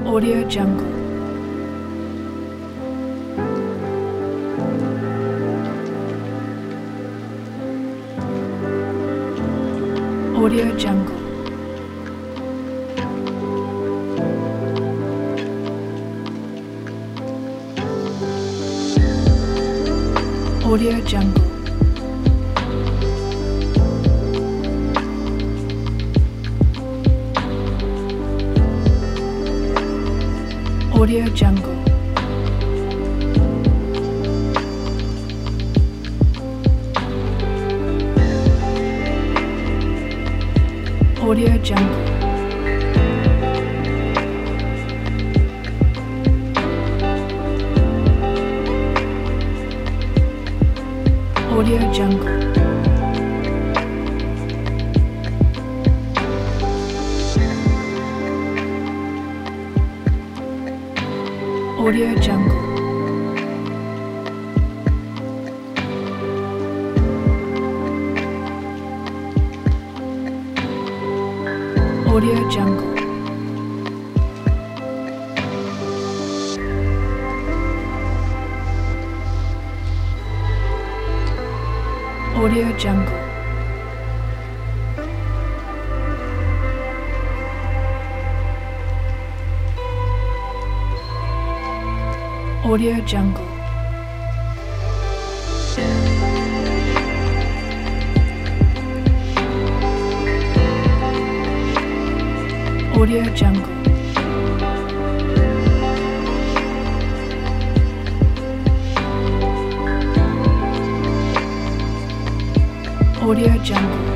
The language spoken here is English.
Audio Jungle. Audio Jungle. Audio Jungle. Audio Jungle. Audio Jungle. Audio Jungle. Audio Jungle. Audio Jungle. Audio Jungle. Audio Jungle. Audio Jungle. Audio Jungle.